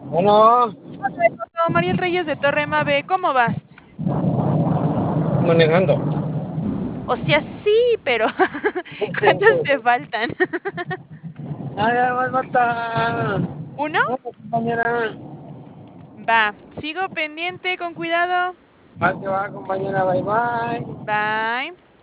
Bueno, No, Mariel Reyes de Torre Mave, ¿cómo vas? manejando. O sea, sí, pero ¿cuántos te faltan? Ay, ya falta ¿Uno? una compañera. Va, sigo pendiente, con cuidado. Va que va, compañera, bye bye. Bye.